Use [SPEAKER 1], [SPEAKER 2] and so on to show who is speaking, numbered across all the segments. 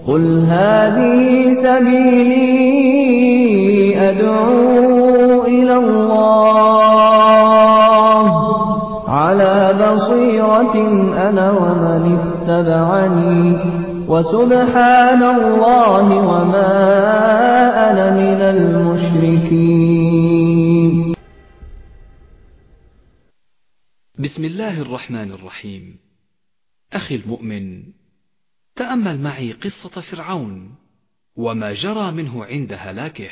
[SPEAKER 1] قل هذه سبيلي أدعو إلى الله على بصيرة أنا ومن اتبعني وسبحان الله وما أنا من المشركين.
[SPEAKER 2] بسم الله الرحمن الرحيم. أخي المؤمن، تأمل معي قصة فرعون وما جرى منه عند هلاكه.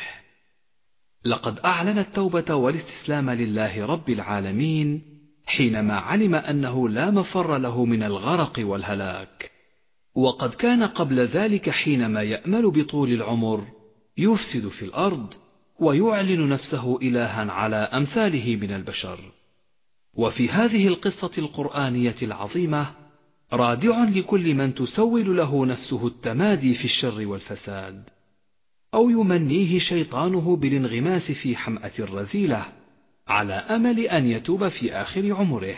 [SPEAKER 2] لقد أعلن التوبة والاستسلام لله رب العالمين حينما علم أنه لا مفر له من الغرق والهلاك، وقد كان قبل ذلك حينما يأمل بطول العمر يفسد في الأرض ويعلن نفسه إلها على أمثاله من البشر. وفي هذه القصة القرآنية العظيمة رادع لكل من تسول له نفسه التمادي في الشر والفساد، أو يمنيه شيطانه بالانغماس في حمأة الرذيلة على أمل أن يتوب في آخر عمره.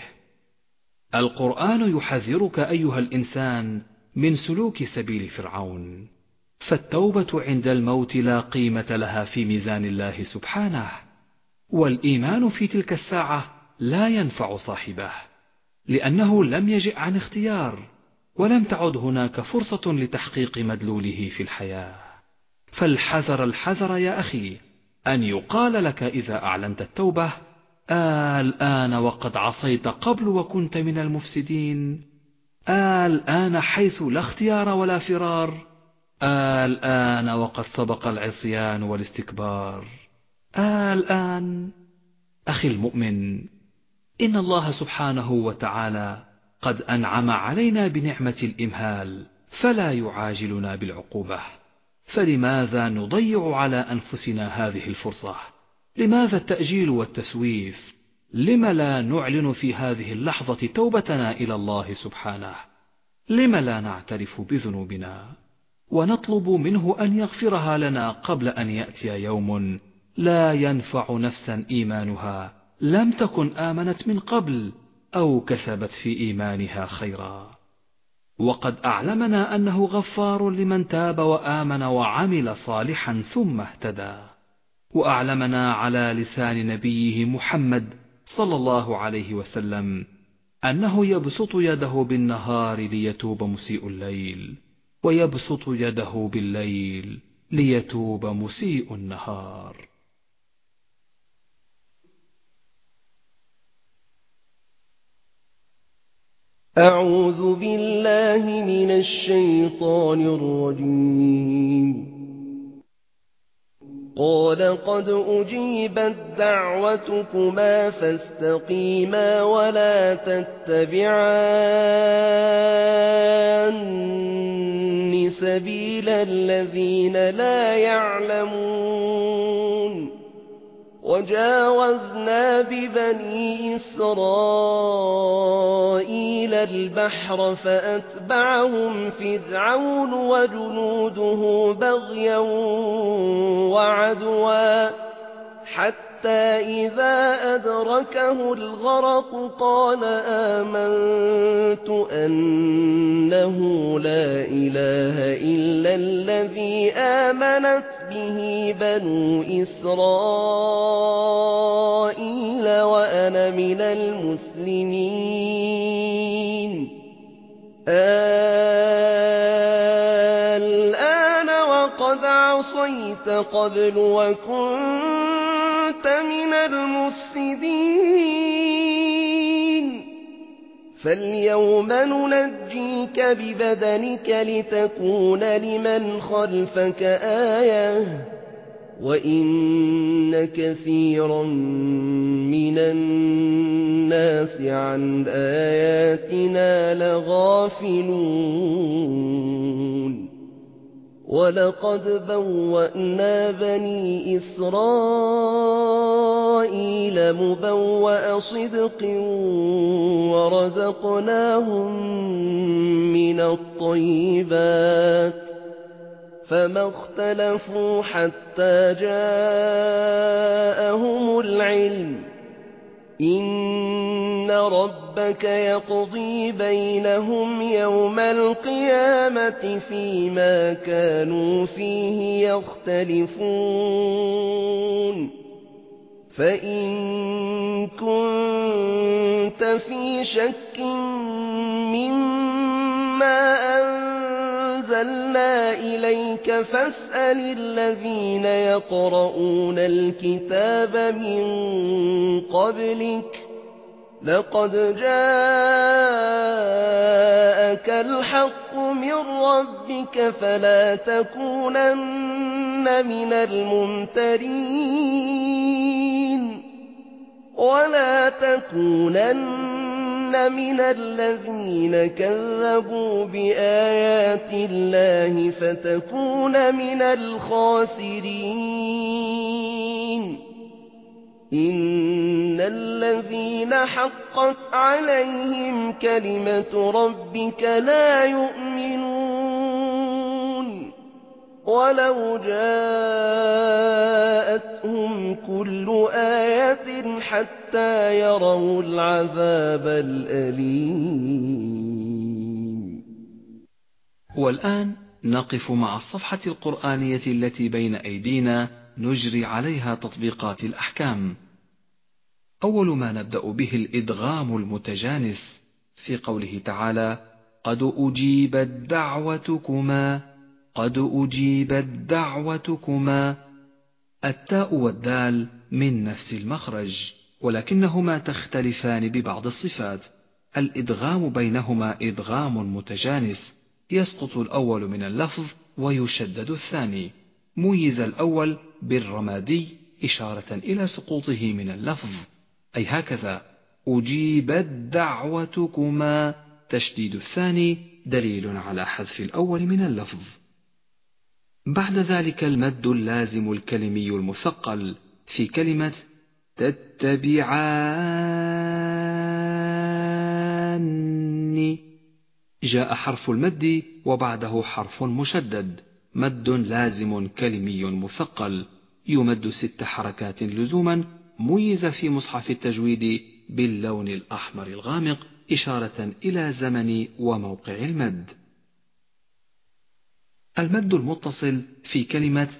[SPEAKER 2] القرآن يحذرك أيها الإنسان من سلوك سبيل فرعون، فالتوبة عند الموت لا قيمة لها في ميزان الله سبحانه، والإيمان في تلك الساعة لا ينفع صاحبه، لأنه لم يجئ عن اختيار، ولم تعد هناك فرصة لتحقيق مدلوله في الحياة. فالحذر الحذر يا أخي أن يقال لك إذا أعلنت التوبة: الآن وقد عصيت قبل وكنت من المفسدين، الآن حيث لا اختيار ولا فرار، الآن وقد سبق العصيان والاستكبار، الآن. أخي المؤمن، إن الله سبحانه وتعالى قد أنعم علينا بنعمة الإمهال، فلا يعاجلنا بالعقوبة، فلماذا نضيع على أنفسنا هذه الفرصة؟ لماذا التأجيل والتسويف؟ لم لا نعلن في هذه اللحظة توبتنا إلى الله سبحانه؟ لم لا نعترف بذنوبنا ونطلب منه أن يغفرها لنا قبل أن يأتي يوم لا ينفع نفسا إيمانها لم تكن آمنت من قبل أو كسبت في إيمانها خيرا؟ وقد أعلمنا أنه غفار لمن تاب وآمن وعمل صالحا ثم اهتدى، وأعلمنا على لسان نبيه محمد صلى الله عليه وسلم أنه يبسط يده بالنهار ليتوب مسيء الليل، ويبسط يده بالليل ليتوب مسيء النهار.
[SPEAKER 3] أعوذ بالله من الشيطان الرجيم. قال قد أجيبت دعوتكما فاستقيما ولا تتبعان سبيل الذين لا يعلمون. وجاوزنا ببني إسرائيل البحر فأتبعهم فرعون وجنوده بغيا وعدوا حتى إذا أدركه الغرق قال آمنت أنه لا إله إلا الذي آمنت به بنو إسرائيل وأنا من المسلمين. الآن وقد عصيت قبل وكنت من المفسدين، فاليوم ننجيك ببدنك لتكون لمن خلفك آية، وإن كثيرا من الناس عن آياتنا لغافلون. ولقد بوأنا بني إسرائيل مبوأ صدق ورزقناهم من الطيبات فما اختلفوا حتى جاءهم العلم إن ربك يقضي بينهم يوم القيامة فيما كانوا فيه يختلفون فإن كنت في شك مما أنزلنا إليك فاسأل الذين يقرؤون الكتاب من قبلك لقد جاءك الحق من ربك فلا تكونن من الممترين ولا تكونن من الذين كذبوا بآيات الله فتكون من الخاسرين إن الذين حقت عليهم كلمة ربك لا يؤمنون ولو جاءتهم كل آية حتى يروا العذاب الأليم.
[SPEAKER 2] والآن نقف مع الصفحة القرآنية التي بين أيدينا نجري عليها تطبيقات الأحكام. أول ما نبدأ به الإدغام المتجانس في قوله تعالى قد أجيبت دعوتكما قد أجيبت دعوتكما. التاء والدال من نفس المخرج ولكنهما تختلفان ببعض الصفات. الإدغام بينهما إدغام متجانس، يسقط الأول من اللفظ ويشدد الثاني. ميز الأول بالرمادي إشارة إلى سقوطه من اللفظ، أي هكذا أجيبت دعوتكما. تشديد الثاني دليل على حذف الأول من اللفظ. بعد ذلك المد اللازم الكلمي المثقل في كلمة تتبعان. جاء حرف المد وبعده حرف مشدد، مد لازم كلمي مثقل يمد 6 حركات لزوما، ميز في مصحف التجويد باللون الأحمر الغامق إشارة إلى زمن وموقع المد. المد المتصل في كلمة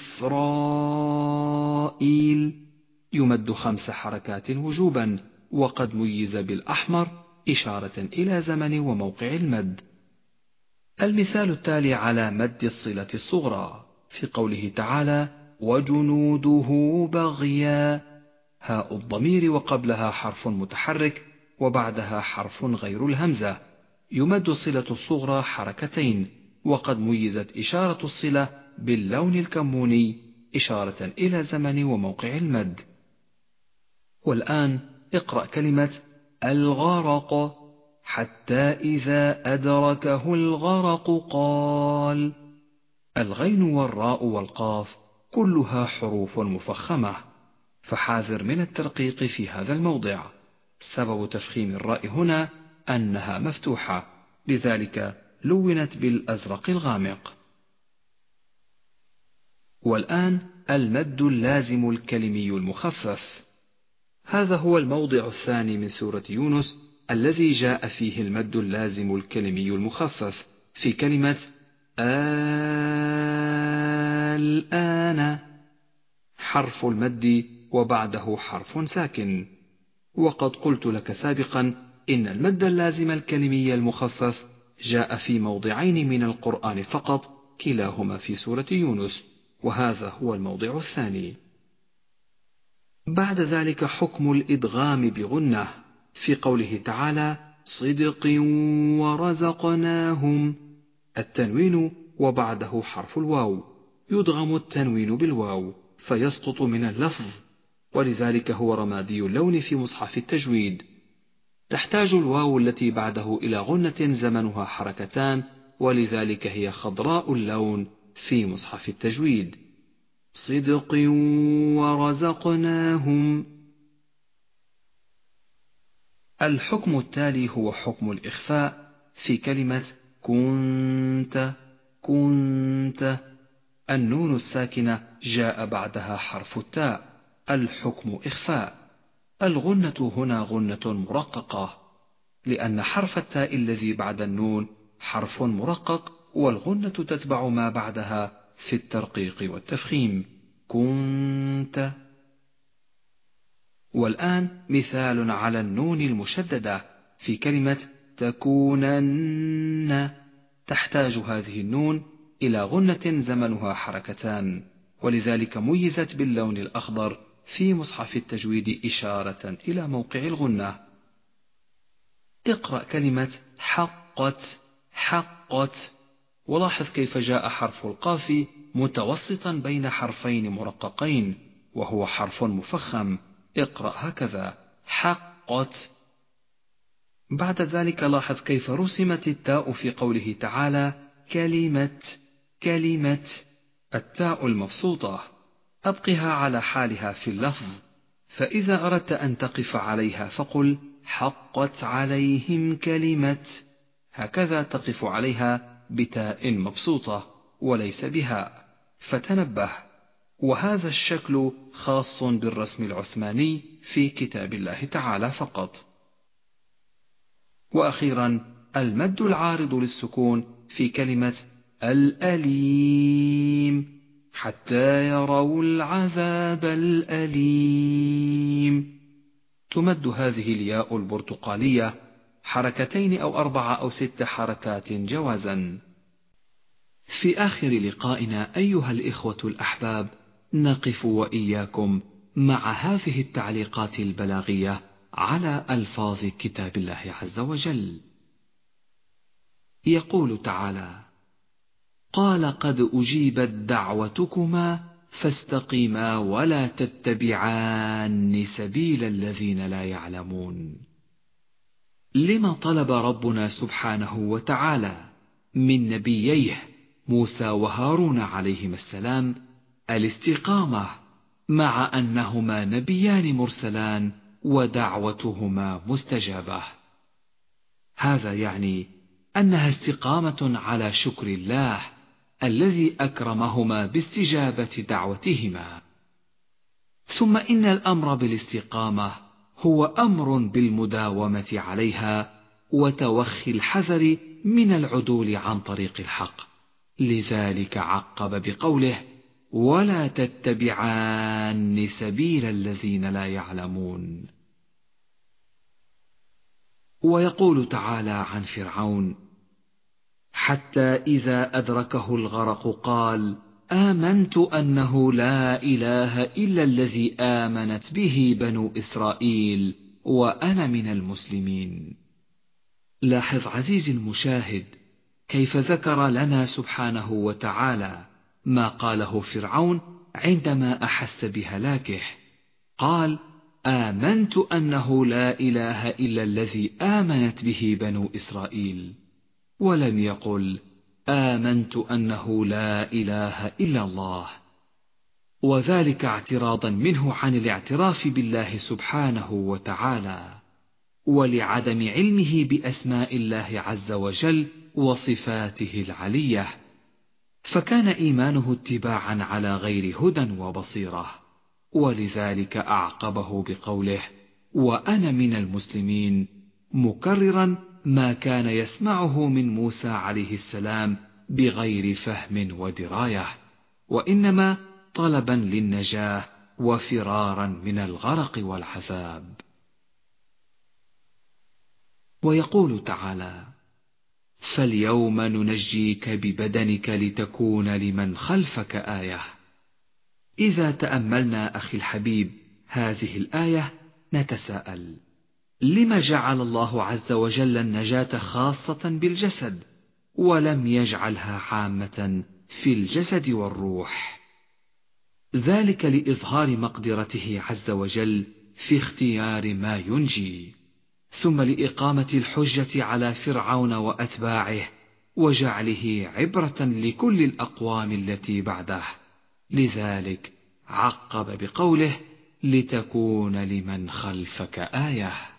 [SPEAKER 2] إسرائيل يمد 5 حركات وجوبا، وقد ميز بالأحمر إشارة إلى زمن وموقع المد. المثال التالي على مد الصلة الصغرى في قوله تعالى وجنوده بغيا. هاء الضمير وقبلها حرف متحرك وبعدها حرف غير الهمزة، يمد الصلة الصغرى حركتين، وقد ميزت إشارة الصلة باللون الكموني إشارة إلى زمن وموقع المد. والآن اقرأ كلمة الغرق حتى إذا أدركه الغرق قال. الغين والراء والقاف كلها حروف مفخمة، فحاذر من الترقيق في هذا الموضع. سبب تفخيم الراء هنا أنها مفتوحة، لذلك لونت بالأزرق الغامق. والآن المد اللازم الكلمي المخفف. هذا هو الموضع الثاني من سورة يونس الذي جاء فيه المد اللازم الكلمي المخفف في كلمة الآن. حرف المد وبعده حرف ساكن. وقد قلت لك سابقا إن المد اللازم الكلمي المخفف جاء في موضعين من القرآن فقط، كلاهما في سورة يونس، وهذا هو الموضع الثاني. بعد ذلك حكم الإدغام بغنة في قوله تعالى صدق ورزقناهم. التنوين وبعده حرف الواو، يدغم التنوين بالواو فيسقط من اللفظ، ولذلك هو رمادي اللون في مصحف التجويد. تحتاج الواو التي بعده إلى غنة زمنها حركتان، ولذلك هي خضراء اللون في مصحف التجويد. صدق ورزقناهم. الحكم التالي هو حكم الإخفاء في كلمة كنت. النون الساكنة جاء بعدها حرف التاء، الحكم إخفاء. الغنة هنا غنة مرققة، لأن حرف التاء الذي بعد النون حرف مرقق، والغنة تتبع ما بعدها في الترقيق والتفخيم. كنت. والآن مثال على النون المشددة في كلمة تكونن. تحتاج هذه النون إلى غنة زمنها حركتان، ولذلك ميزت باللون الأخضر في مصحف التجويد إشارة إلى موقع الغنة. اقرأ كلمة حقت. حقت. ولاحظ كيف جاء حرف القاف متوسطا بين حرفين مرققين، وهو حرف مفخم. اقرأ هكذا: حقت. بعد ذلك لاحظ كيف رسمت التاء في قوله تعالى كلمة. كلمة. التاء المبسوطة أبقها على حالها في اللفظ، فإذا أردت أن تقف عليها فقل حقت عليهم كلمة، هكذا تقف عليها بتاء مبسوطة وليس بهاء، فتنبه. وهذا الشكل خاص بالرسم العثماني في كتاب الله تعالى فقط. وأخيرا المد العارض للسكون في كلمة الأليم، حتى يروا العذاب الأليم. تمد هذه الياء البرتقالية حركتين أو 4 أو 6 حركات جوازا. في آخر لقائنا أيها الإخوة الأحباب نقف وإياكم مع هذه التعليقات البلاغية على ألفاظ كتاب الله عز وجل. يقول تعالى: قال قد أجيبت دعوتكما فاستقيما ولا تتبعان سبيل الذين لا يعلمون. لما طلب ربنا سبحانه وتعالى من نبييه موسى وهارون عليهما السلام الاستقامة، مع أنهما نبيان مرسلان ودعوتهما مستجابة؟ هذا يعني أنها استقامة على شكر الله الذي أكرمهما باستجابة دعوتهما. ثم إن الأمر بالاستقامة هو أمر بالمداومة عليها وتوخي الحذر من العدول عن طريق الحق، لذلك عقب بقوله: ولا تتبعان سبيل الذين لا يعلمون. ويقول تعالى عن فرعون: حتى إذا أدركه الغرق قال آمنت أنه لا إله إلا الذي آمنت به بنو إسرائيل وأنا من المسلمين. لاحظ عزيزي المشاهد كيف ذكر لنا سبحانه وتعالى ما قاله فرعون عندما أحس بهلاكه. قال آمنت أنه لا إله إلا الذي آمنت به بنو إسرائيل، ولم يقل آمنت أنه لا إله إلا الله، وذلك اعتراضا منه عن الاعتراف بالله سبحانه وتعالى، ولعدم علمه بأسماء الله عز وجل وصفاته العلية، فكان إيمانه اتباعا على غير هدى وبصيرة، ولذلك أعقبه بقوله: وأنا من المسلمين، مكررا ما كان يسمعه من موسى عليه السلام بغير فهم ودراية، وإنما طلبا للنجاة وفرارا من الغرق والعذاب. ويقول تعالى: فاليوم ننجيك ببدنك لتكون لمن خلفك آية. إذا تأملنا أخي الحبيب هذه الآية نتساءل: لما جعل الله عز وجل النجاة خاصة بالجسد ولم يجعلها عامة في الجسد والروح؟ ذلك لإظهار مقدرته عز وجل في اختيار ما ينجي، ثم لإقامة الحجة على فرعون وأتباعه وجعله عبرة لكل الأقوام التي بعده، لذلك عقب بقوله: لتكون لمن خلفك آية.